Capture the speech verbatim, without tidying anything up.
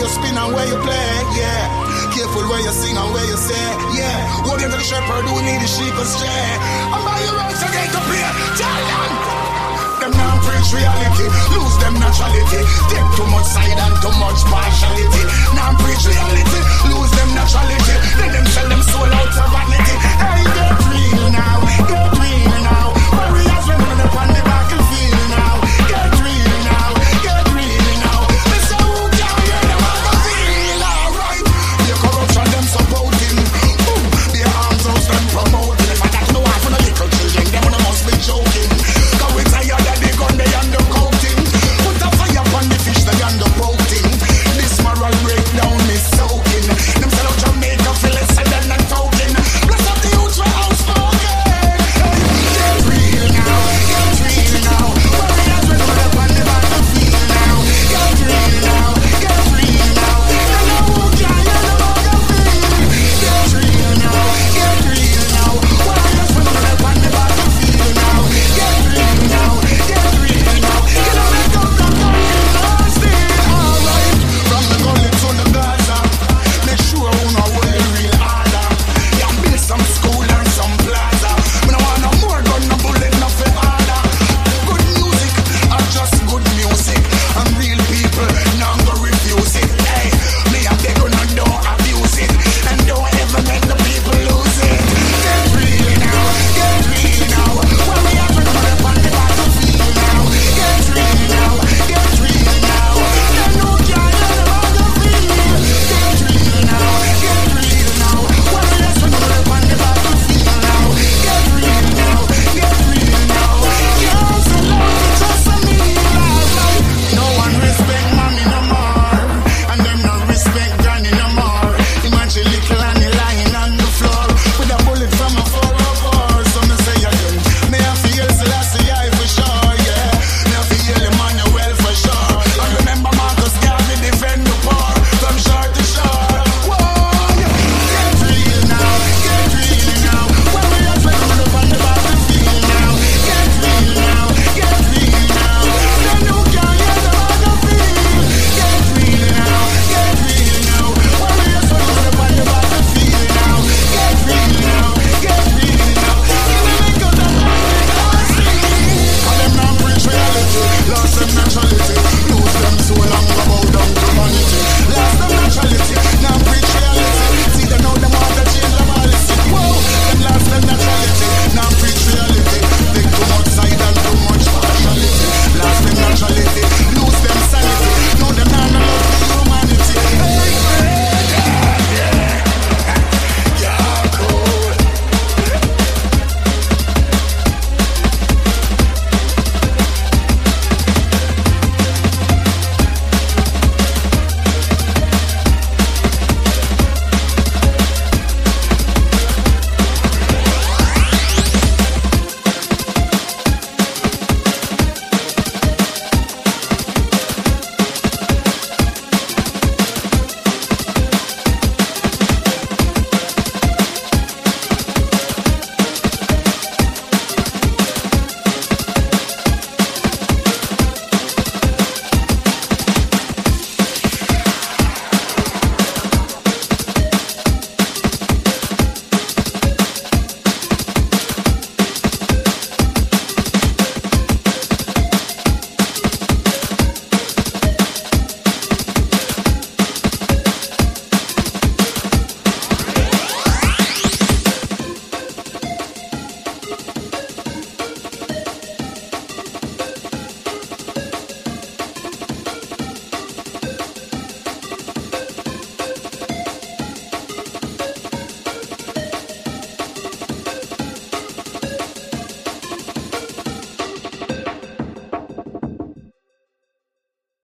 you spin and where you play, yeah. Careful where you sing and where you say, yeah. What you to the shepherd who need the sheep astray. I'm by your right again to play, tell them. Them now preach reality, lose them naturality. Take too much side and too much partiality. Now preach reality, lose them naturality. Let them sell them soul out for vanity. Hey,